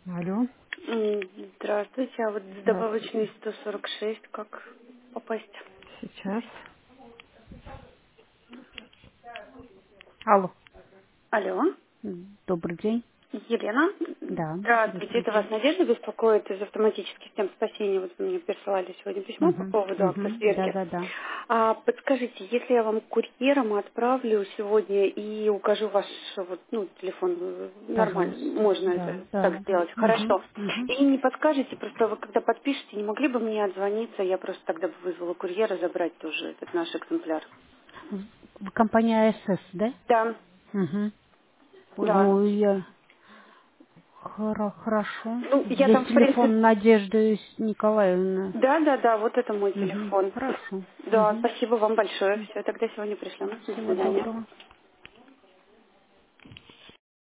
Алло, Здравствуйте, а вот с здравствуйте. добавочной 146 как попасть? Сейчас. Алло. Алло, Добрый день. Елена. Да, Здравствуйте, добрый это вас день. Надежда беспокоит из автоматических систем спасения. Вот вы мне присылали сегодня письмо по Угу, поводу акта угу, да, сверки. да, да. Подскажите, если я вам курьером отправлю сегодня и укажу ваш вот, телефон, нормально, Пожалуйста. можно Да, это так да, да. сделать? Угу, Хорошо. угу. И не подскажете, просто вы когда подпишете, не могли бы мне отзвониться, я просто тогда бы вызвала курьера забрать тоже этот наш экземпляр. Вы компания АСС, да? Да, Угу. да. Ну, я... Хорошо. Ну, я Здесь там, в принципе, телефон Надежды Николаевны. да, вот это мой Угу. телефон. Хорошо. Да, Угу. спасибо вам большое. Все, тогда сегодня пришлем. До Всего свидания. доброго.